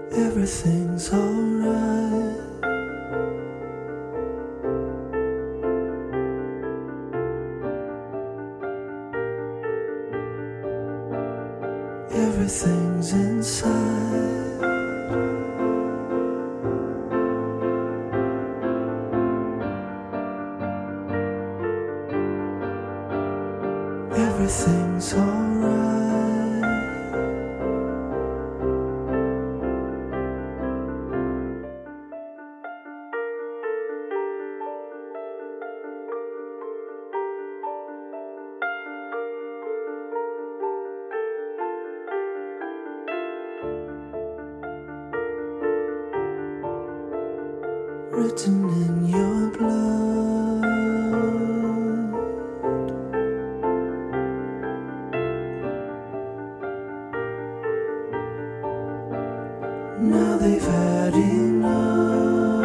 Everything's alright. Everything's inside. Everything's alright. Written in your blood. Now they've had enough.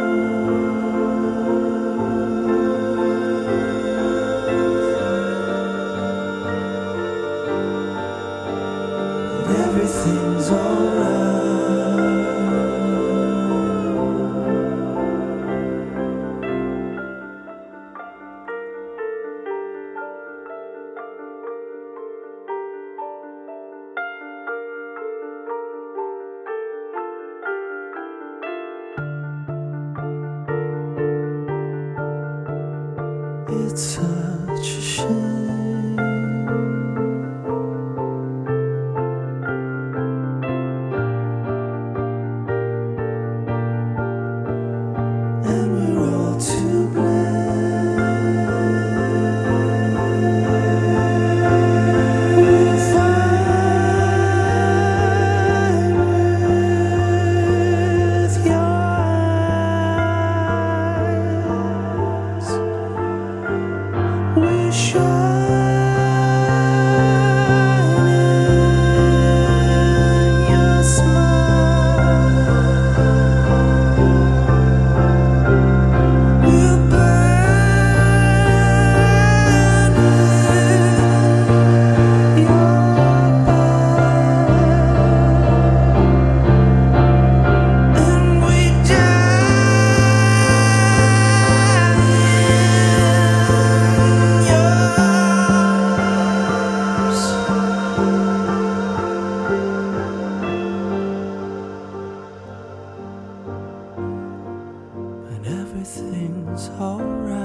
And everything's alright. It's such a shame. And we're all to blame. With your eyes, we shine in your smile. We'll burn in your bed, and we die in yours. And everything's alright.